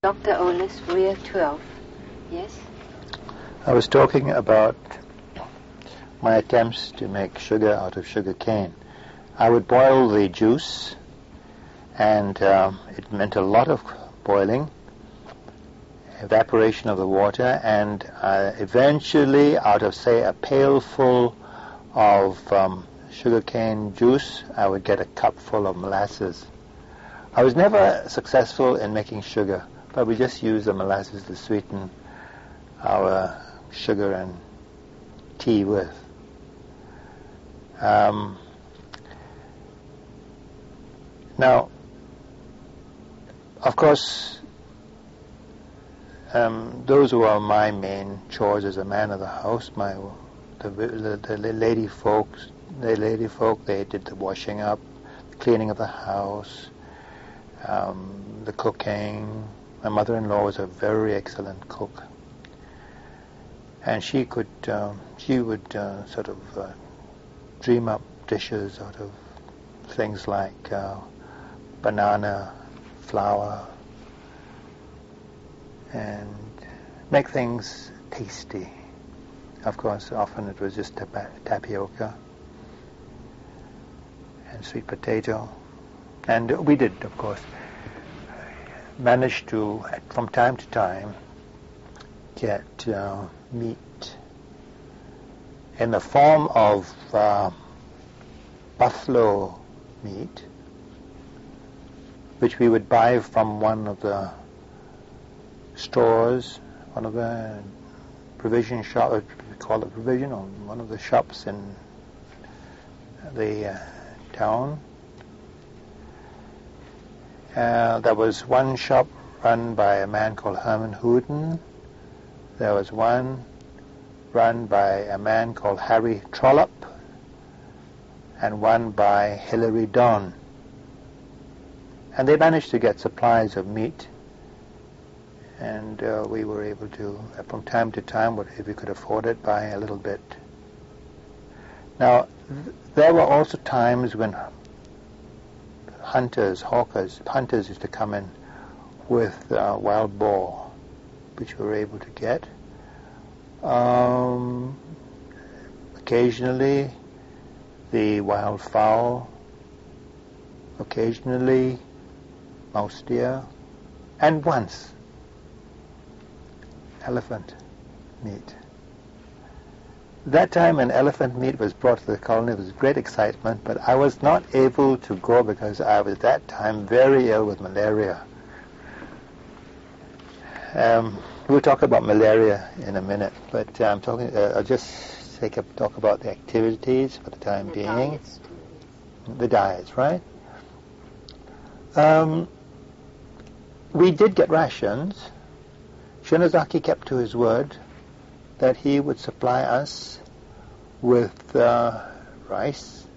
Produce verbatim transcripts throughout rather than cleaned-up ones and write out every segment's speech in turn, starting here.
Doctor Olis, Rear twelve. Yes? I was talking about my attempts to make sugar out of sugar cane. I would boil the juice, and um, it meant a lot of boiling, evaporation of the water, and uh, eventually, out of, say, a pail full of um, sugar cane juice, I would get a cup full of molasses. I was never successful in making sugar, but we just used the molasses to sweeten our sugar and tea with. Um, now, of course, um, those were my main chores as a man of the house. My the, the, the lady folks, the lady folk, they did the washing up, the cleaning of the house, um, the cooking. My mother-in-law was a very excellent cook, and she could, um, she would uh, sort of uh, dream up dishes out of things like uh, banana, flour, and make things tasty. Of course, often it was just tapa- tapioca and sweet potato. And we did, of course, manage to, from time to time, get uh, meat in the form of uh, buffalo meat, which we would buy from one of the stores, one of the provision shops, we call it provision, or one of the shops in the uh, town. Uh, there was one shop run by a man called Herman Hooden. There was one run by a man called Harry Trollope, and one by Hilary Don. And they managed to get supplies of meat, and uh, we were able to, uh, from time to time, if we could afford it, buy a little bit. Now, th- there were also times when hunters, hawkers, hunters used to come in with uh, wild boar, which we were able to get. Um, occasionally, the wild fowl, occasionally, mouse deer, and once, elephant meat. That time when elephant meat was brought to the colony, there was great excitement, but I was not able to go because I was at that time very ill with malaria. Um, we'll talk about malaria in a minute, but uh, I'm talking. Uh, I'll just take a, talk about the activities for the time The being. diets. The diets, right? Um, we did get rations. Shinozaki kept to his word that he would supply us with uh, rice.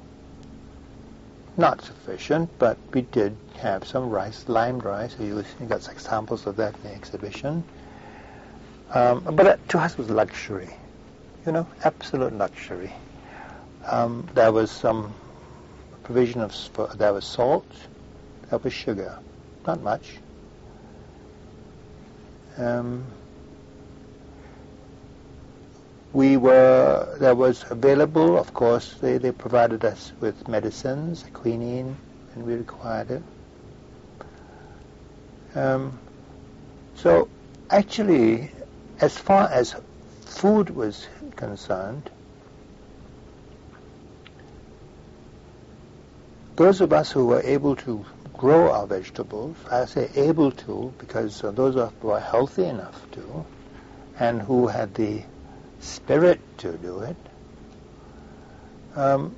Not sufficient, but we did have some rice, limed rice. You, you got examples of that in the exhibition. Um, but that, to us, was luxury. You know, absolute luxury. Um, there was some provision of, there was salt, there was sugar. Not much. Um, we were, there was available, of course, they, they provided us with medicines, quinine, when we required it. Um, so, actually, as far as food was concerned, those of us who were able to grow our vegetables, I say able to, because uh, those who were healthy enough to, and who had the spirit to do it, um,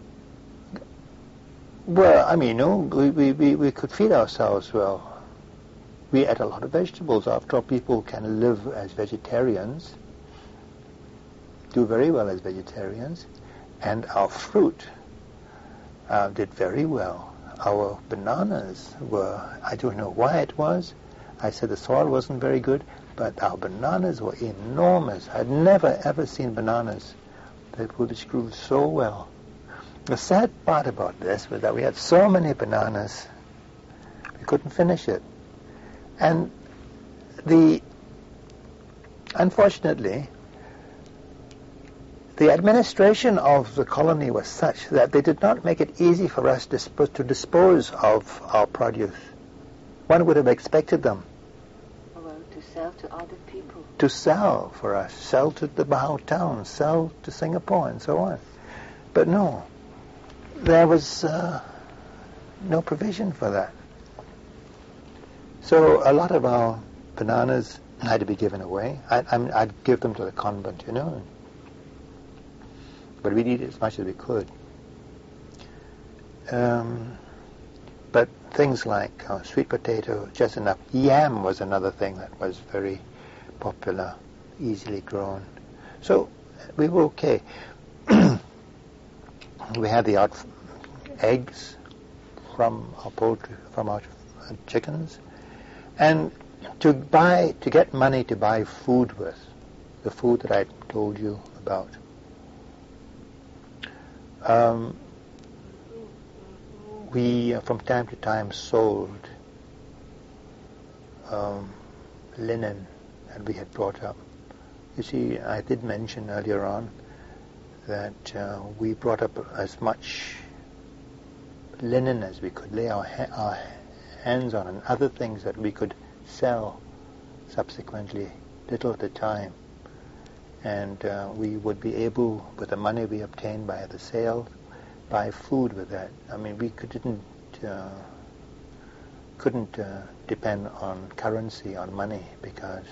well, I mean, you know, we, we, we, we could feed ourselves well. We ate a lot of vegetables. After all, people can live as vegetarians, do very well as vegetarians, and our fruit uh, did very well. Our bananas were, I don't know why it was, I said the soil wasn't very good, but our bananas were enormous. I'd never ever seen bananas that would grew so well. The sad part about this was that we had so many bananas, we couldn't finish it. And the unfortunately, the administration of the colony was such that they did not make it easy for us disp- to dispose of our produce. One would have expected them Well, to sell to other people. to sell for us, sell to the Bahau town, sell to Singapore, and so on. But no, there was uh, no provision for that. So a lot of our bananas had to be given away. I, I mean, I'd give them to the convent, you know. But we'd eat as much as we could. Um, but things like uh, sweet potato, just enough. Yam was another thing that was very popular, easily grown. So we were okay. We had the odd eggs from our poultry, from our chickens, and to buy, to get money to buy food with, the food that I told you about. Um, we, uh, from time to time, sold um, linen that we had brought up. You see, I did mention earlier on that uh, we brought up as much linen as we could lay our, ha- our hands on, and other things that we could sell subsequently, little at a time. And uh, we would be able, with the money we obtained by the sale, buy food with that. I mean, we could, didn't uh, couldn't uh, depend on currency, on money, because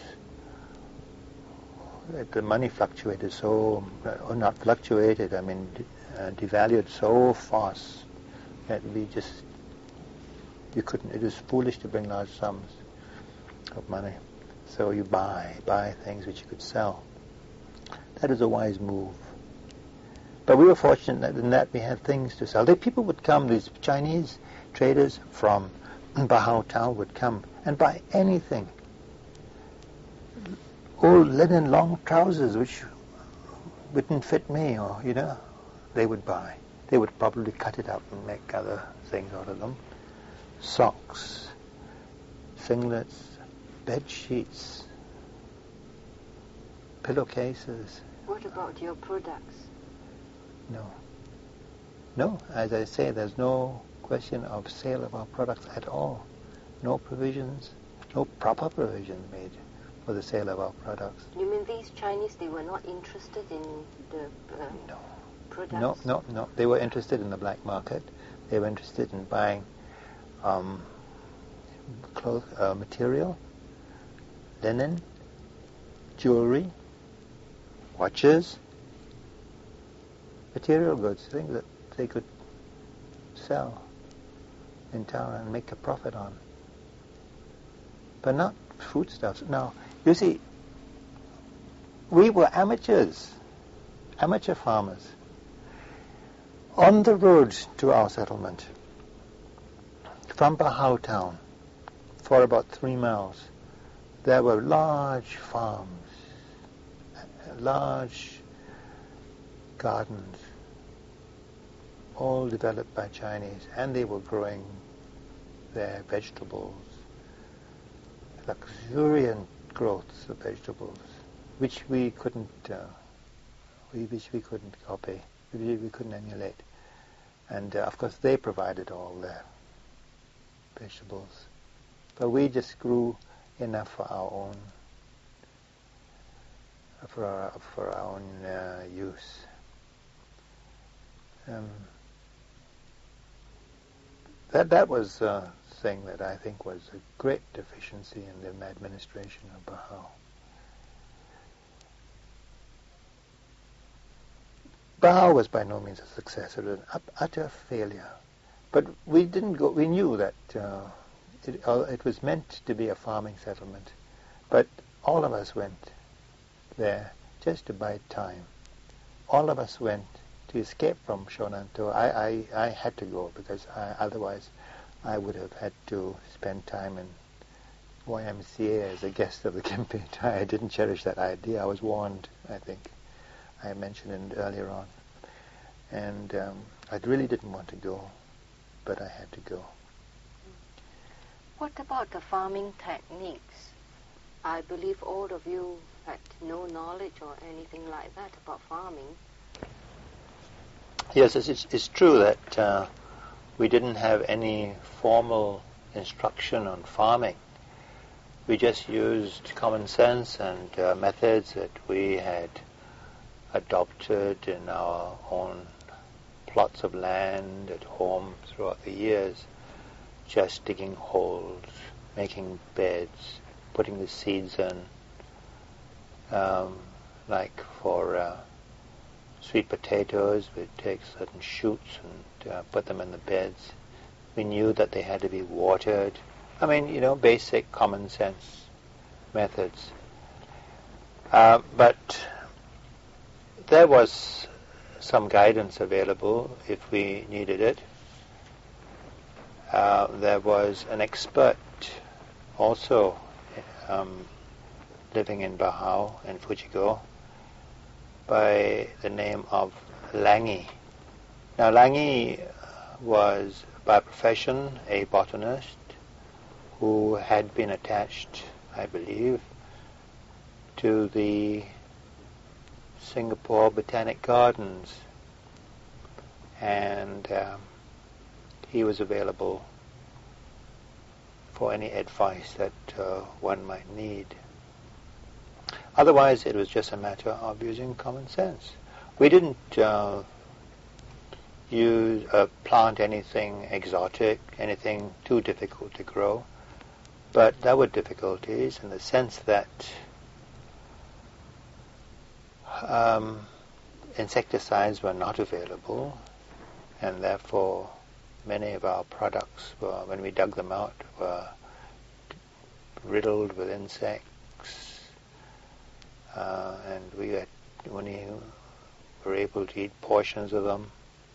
the money fluctuated so, or not fluctuated, I mean, uh, devalued so fast that we just, you couldn't, it was foolish to bring large sums of money. So you buy, buy things which you could sell. That is a wise move. But we were fortunate in that we had things to sell. The people would come, these Chinese traders from Bahau town would come and buy anything. Old linen long trousers which wouldn't fit me, or, you know, they would buy. They would probably cut it up and make other things out of them. Socks, singlets, bed sheets, pillowcases. What about your products? No. No, as I say, there's no question of sale of our products at all. No provisions, no proper provisions made for the sale of our products. You mean these Chinese, they were not interested in the uh, No. products? No, no, no. They were interested in the black market. They were interested in buying um, cloth, uh, material, linen, jewelry, watches, material goods, things that they could sell in town and make a profit on. But not foodstuffs. Now, you see, we were amateurs, amateur farmers. On the road to our settlement, from Bahau town, for about three miles, there were large farms, large gardens, all developed by Chinese, and they were growing their vegetables, luxuriant growths of vegetables, which we couldn't, uh, we, which we couldn't copy, which we couldn't emulate. And uh, of course they provided all their vegetables, but we just grew enough for our own, for our, for our own uh, use. Um, that that was a thing that I think was a great deficiency in the administration of Bahau. Bahau was by no means a success; it was an utter failure. But we didn't go. We knew that uh, it, uh, it was meant to be a farming settlement, but all of us went there just to buy time. All of us went to escape from Shonanto. I, I, I had to go because I, otherwise I would have had to spend time in Y M C A as a guest of the Kempe. I didn't cherish that idea. I was warned, I think. I mentioned it earlier on. And um, I really didn't want to go, but I had to go. What about the farming techniques? I believe all of you had no knowledge or anything like that about farming. Yes, it's, it's, it's true that uh, we didn't have any formal instruction on farming. We just used common sense and uh, methods that we had adopted in our own plots of land at home throughout the years, just digging holes, making beds, putting the seeds in, um, like for uh, sweet potatoes, we'd take certain shoots and uh, put them in the beds. We knew that they had to be watered. I mean, you know, basic common sense methods. Uh, but there was some guidance available if we needed it. Uh, there was an expert also um, living in Bahau and Fujigo by the name of Langi. Now Langi was by profession a botanist who had been attached, I believe, to the Singapore Botanic Gardens, and um, he was available for any advice that uh, one might need. Otherwise, it was just a matter of using common sense. We didn't uh, use uh, plant anything exotic, anything too difficult to grow, but there were difficulties in the sense that um, insecticides were not available, and therefore many of our products were, when we dug them out, were riddled with insects, uh, and we had only were able to eat portions of them.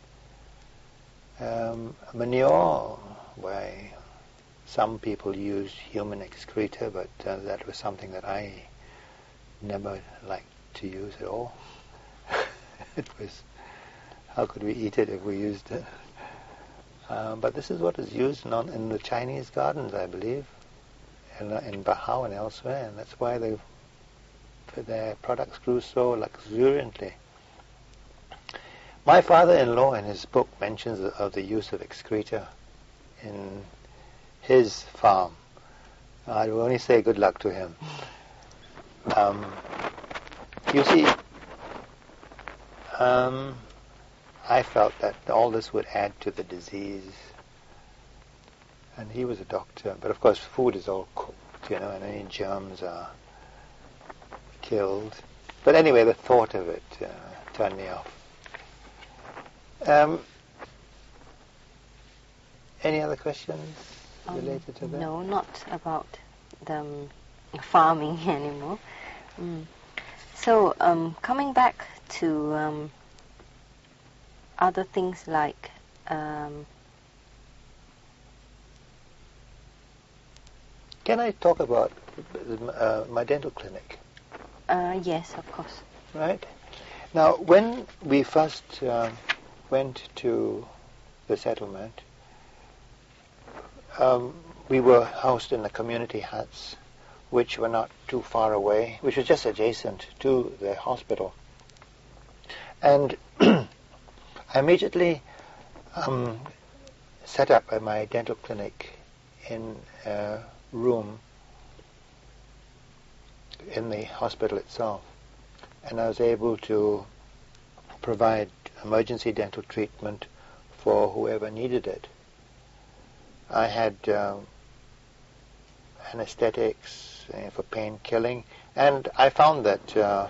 Um, manure, why some people used human excreta, but uh, that was something that I never liked to use at all. It was, how could we eat it if we used it? Uh, but this is what is used in, in the Chinese gardens, I believe, in, in Bahau and elsewhere, and that's why they, their products grew so luxuriantly. My father-in-law in his book mentions of the use of excreta in his farm. I will only say good luck to him. Um, you see, um, I felt that all this would add to the disease. And he was a doctor. But of course food is all cooked, you know, and any germs are killed. But anyway, the thought of it uh, turned me off. Um, any other questions related um, to that? No, not about the um, farming anymore. Mm. So, um, coming back to um, other things like um, Can I talk about uh, my dental clinic? uh, yes, of course. Right? Now, when we first uh, went to the settlement, um, we were housed in the community huts, which were not too far away, which was just adjacent to the hospital. And I immediately um, set up at my dental clinic in a room in the hospital itself. And I was able to provide emergency dental treatment for whoever needed it. I had uh, anesthetics uh, for pain killing, and I found that uh,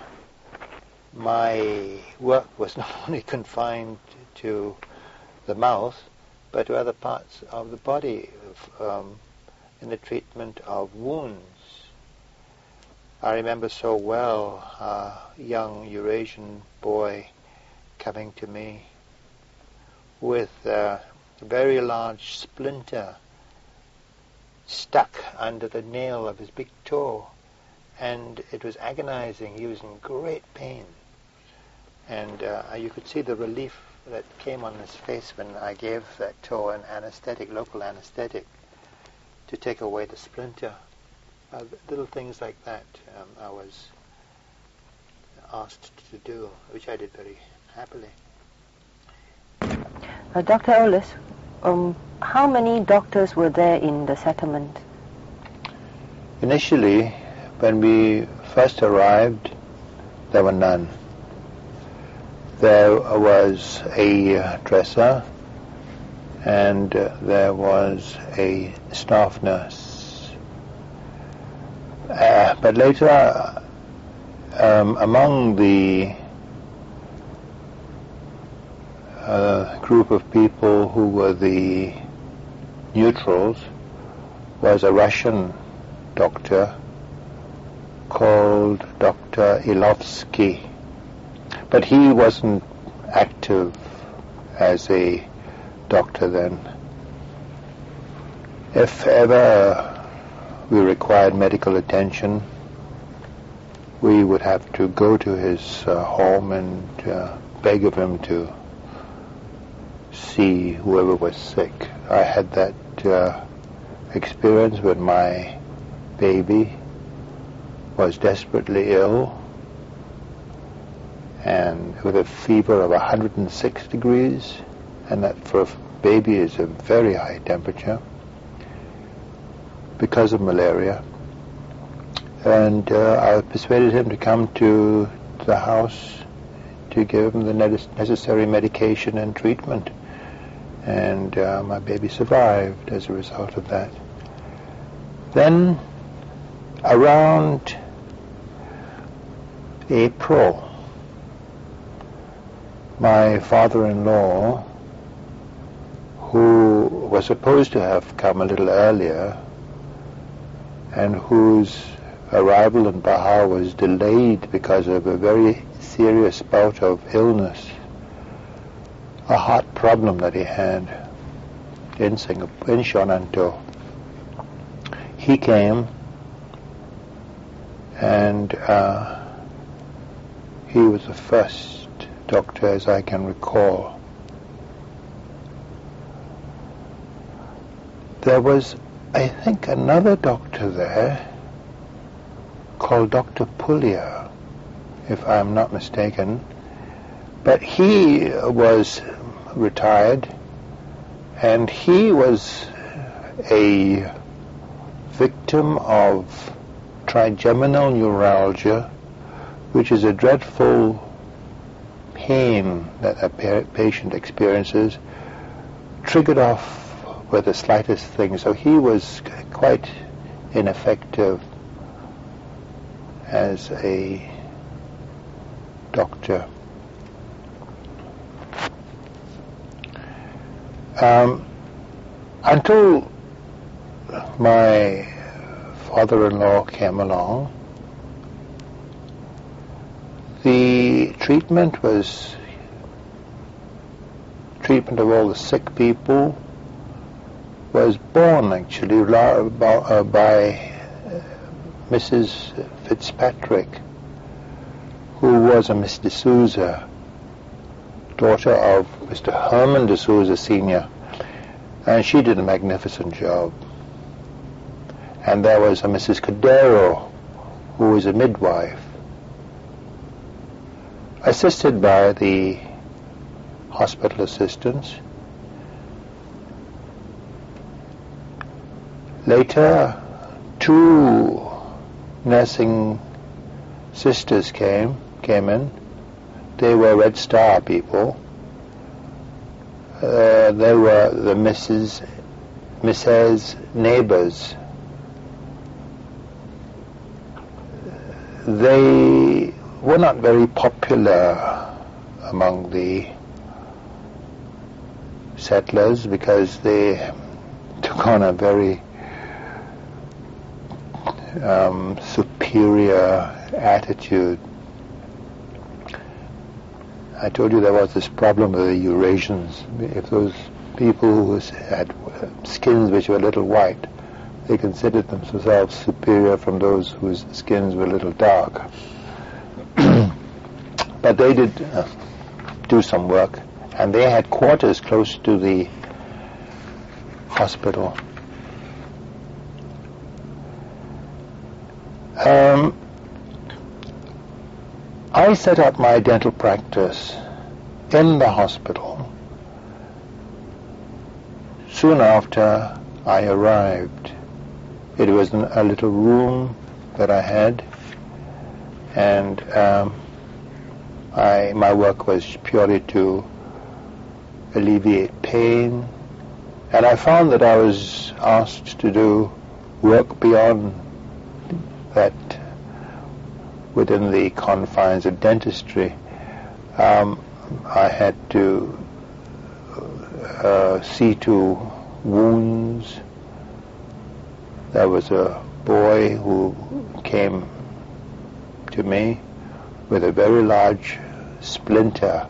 my work was not only confined to the mouth, but to other parts of the body um, in the treatment of wounds. I remember so well a young Eurasian boy coming to me with a very large splinter stuck under the nail of his big toe, and it was agonizing. He was in great pain, and uh, you could see the relief that came on his face when I gave that toe an anesthetic, local anesthetic, to take away the splinter. Uh, little things like that um, I was asked to do, which I did very happily. Uh, Doctor Ellis, um, how many doctors were there in the settlement? Initially, when we first arrived, there were none. There was a dresser, and uh, there was a staff nurse. Uh, but later, um, among the uh, group of people who were the neutrals was a Russian doctor called Doctor Ilovsky. But he wasn't active as a doctor then. If ever we required medical attention, we would have to go to his uh, home and uh, beg of him to see whoever was sick. I had that uh, experience when my baby was desperately ill and with a fever of one hundred six degrees, and that for a baby is a very high temperature because of malaria. And uh, I persuaded him to come to the house to give him the necessary medication and treatment. And uh, my baby survived as a result of that. Then, around April, my father-in-law, who was supposed to have come a little earlier, and whose arrival in Bahar was delayed because of a very serious bout of illness, a heart problem that he had in Singapore, in Shonanto. He came, and uh, he was the first doctor, as I can recall. There was, I think, another doctor there called Doctor Pulia, if I'm not mistaken, but he was retired, and he was a victim of trigeminal neuralgia, which is a dreadful pain that a pa- patient experiences, triggered off with the slightest thing. So he was quite ineffective as a doctor. Um, until my father-in-law came along, the treatment was treatment of all the sick people was borne actually by, by Missus Fitzpatrick, who was a Miss D'Souza, daughter of Mister Herman D'Souza Senior, and she did a magnificent job. And there was a Missus Cadero, who was a midwife, assisted by the hospital assistants. Later, two nursing sisters came came in. They were Red Star people. Uh, they were the Missus Missus Neighbors. They were not very popular among the settlers because they took on a very um, superior attitude. I told you there was this problem with the Eurasians. If those people who had skins which were a little white, they considered themselves superior from those whose skins were a little dark. But they did uh, do some work, and they had quarters close to the hospital. Um, I set up my dental practice in the hospital soon after I arrived. It was in a little room that I had, and um, I, my work was purely to alleviate pain, and I found that I was asked to do work beyond that within the confines of dentistry. Um, I had to uh, see to wounds. There was a boy who came to me with a very large splinter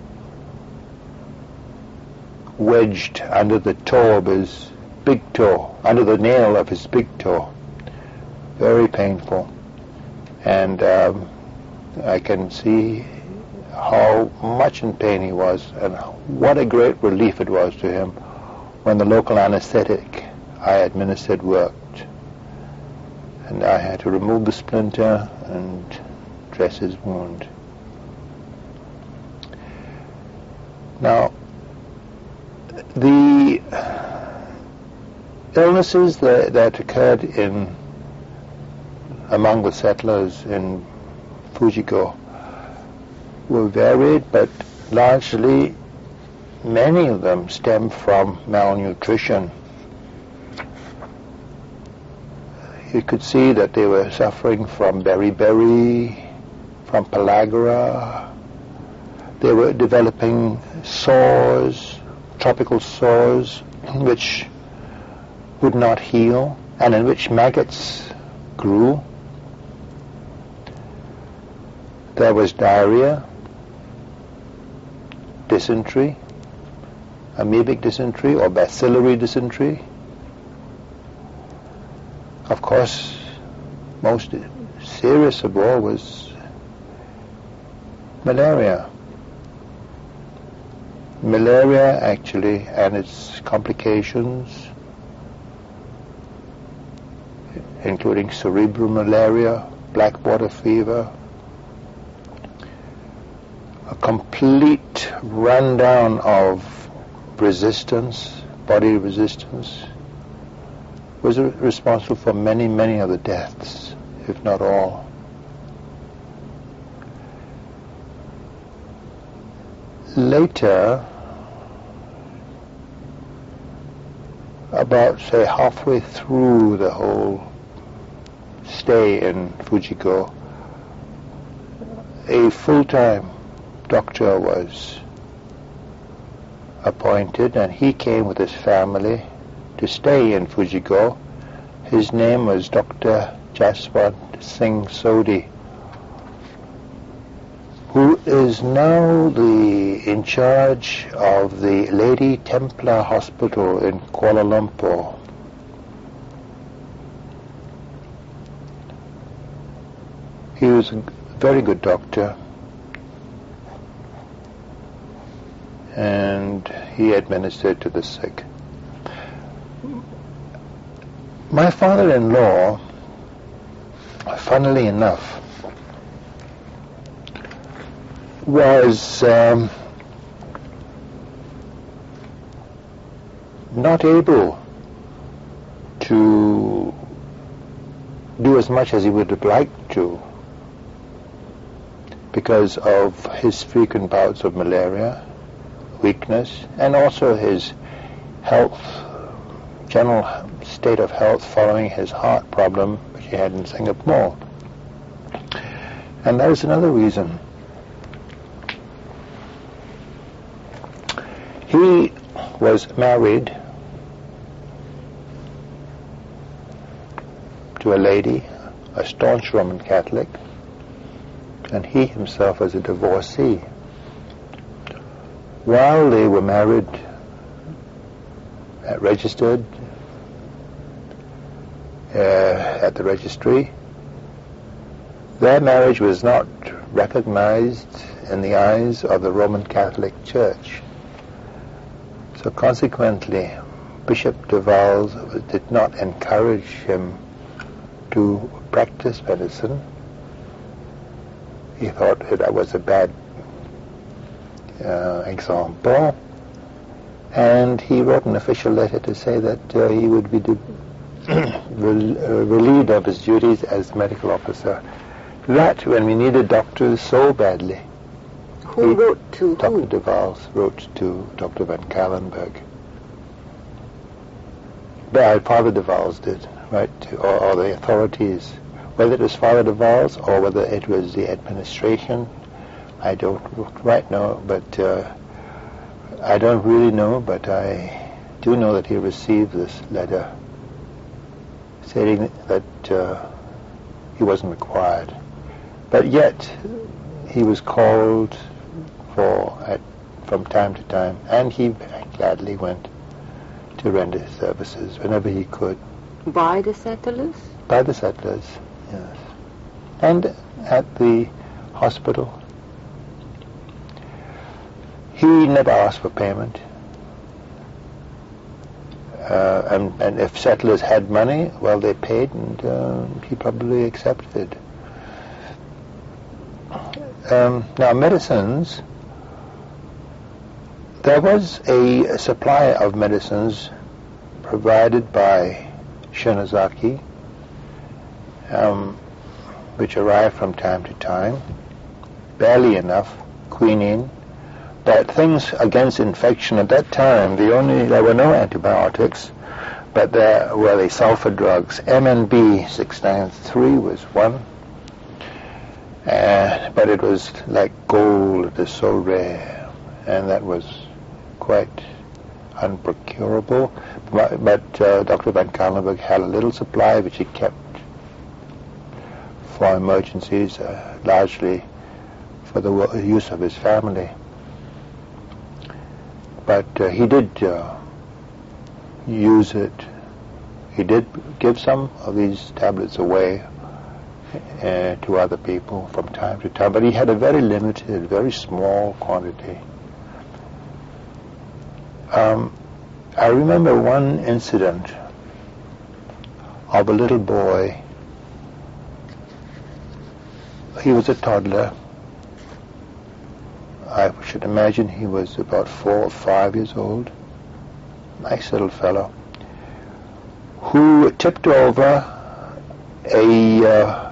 wedged under the toe of his big toe, under the nail of his big toe. Very painful. And um, I can see how much in pain he was, and what a great relief it was to him when the local anesthetic I administered worked. And I had to remove the splinter and dress his wound. Now, the illnesses that, that occurred in among the settlers in Fujiko were varied, but largely many of them stemmed from malnutrition. You could see that they were suffering from beriberi, from pellagra. They were developing sores, tropical sores, which would not heal, and in which maggots grew. There was diarrhea, dysentery, amoebic dysentery or bacillary dysentery. Of course, most serious of all was malaria. Malaria, actually, and its complications, including cerebral malaria, black water fever, a complete rundown of resistance, body resistance, was responsible for many, many of the deaths, if not all. Later, about, say, halfway through the whole stay in Fujiko, a full-time doctor was appointed, and he came with his family to stay in Fujiko. His name was Doctor Jaswant Singh Sodhi, who is now the in charge of the Lady Templar Hospital in Kuala Lumpur. He was a very good doctor, and he administered to the sick. My father-in-law, funnily enough, was um, not able to do as much as he would have liked to because of his frequent bouts of malaria, weakness, and also his health, general state of health following his heart problem which he had in Singapore. And that was another reason. He was married to a lady, a staunch Roman Catholic, and he himself was a divorcee. While they were married, uh, registered uh, at the registry, their marriage was not recognized in the eyes of the Roman Catholic Church. So consequently, Bishop de Valles did not encourage him to to practice medicine. He thought that was a bad uh, example, and he wrote an official letter to say that uh, he would be de- rel- uh, relieved of his duties as medical officer. That, when we needed doctors so badly, who he, wrote to Doctor who? De Waals wrote to Doctor Van Calenberg. But Father De Waals did, right, to, or, or the authorities. Whether it was Father De Waals or whether it was the administration, I don't right know, but uh, I don't really know, but I do know that he received this letter stating that uh, he wasn't required. But yet, he was called for at, from time to time, and he gladly went to render his services whenever he could. By the settlers? By the settlers, yes. And at the hospital. He never asked for payment. Uh, and, and if settlers had money, well, they paid, and uh, he probably accepted. Um, now, medicines, there was a supply of medicines provided by Shinozaki, um, which arrived from time to time, barely enough, quinine. But things against infection at that time, the only there were no antibiotics, but there were the sulfur drugs. M N B six ninety-three was one, uh, but it was like gold. It was so rare, and that was quite unprocurable. But, but uh, Doctor Van Calenberg had a little supply which he kept for emergencies, uh, largely for the use of his family. But uh, he did uh, use it. He did give some of these tablets away uh, to other people from time to time, but he had a very limited, very small quantity. Um, I remember one incident of a little boy. He was a toddler. I should imagine he was about four or five years old. Nice little fellow. Who tipped over a uh,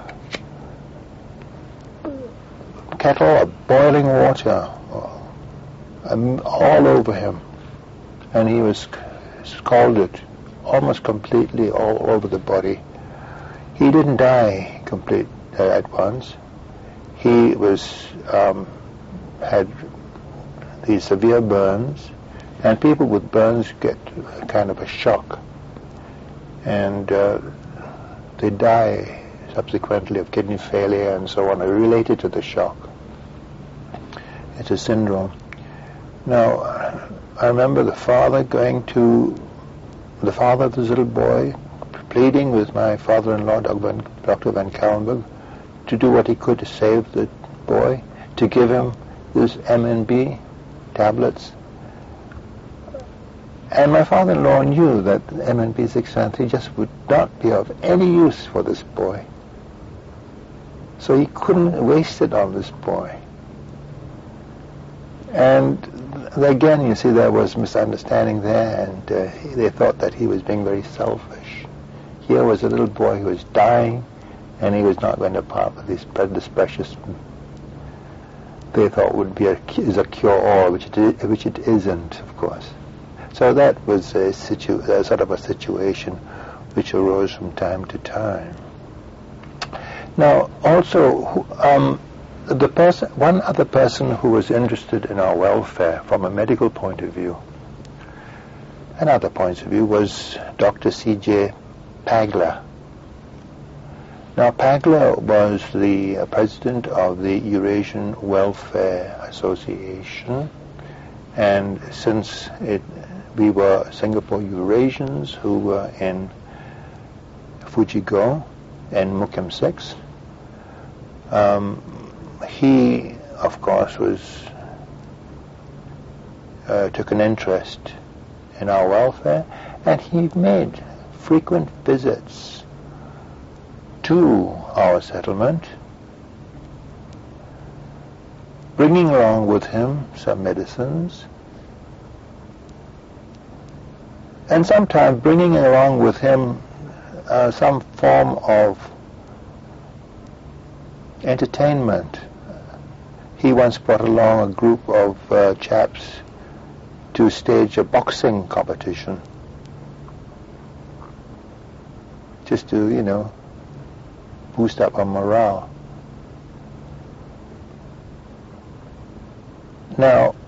kettle of boiling water um, all over him. And he was scalded almost completely all over the body. He didn't die complete uh, at once. He was um, had these severe burns, and people with burns get kind of a shock, and uh, they die subsequently of kidney failure and so on, related to the shock. It's a syndrome. Now, I remember the father going to, the father of this little boy, pleading with my father-in-law, Doctor Van Calenberg, to do what he could to save the boy, to give him this M N B tablets. And my father-in-law knew that M N B six ninety-three just would not be of any use for this boy. So he couldn't waste it on this boy. And again, you see, there was misunderstanding there, and uh, they thought that he was being very selfish. Here was a little boy who was dying, and he was not going to part with this, this precious, they thought would be a, is a cure-all, which it, which it isn't, of course. So that was a, situ, a sort of a situation which arose from time to time. Now, also, um, the person, one other person who was interested in our welfare from a medical point of view, and other points of view, was Doctor C J Pagler. Now, Pagler was the uh, president of the Eurasian Welfare Association, and since it, we were Singapore Eurasians who were in Fujigo and Mukim six, um, he, of course, was uh, took an interest in our welfare, and he made frequent visits to our settlement, bringing along with him some medicines, and sometimes bringing along with him uh, some form of entertainment. He once brought along a group of uh, chaps to stage a boxing competition, just to, you know, boost up our morale. Now,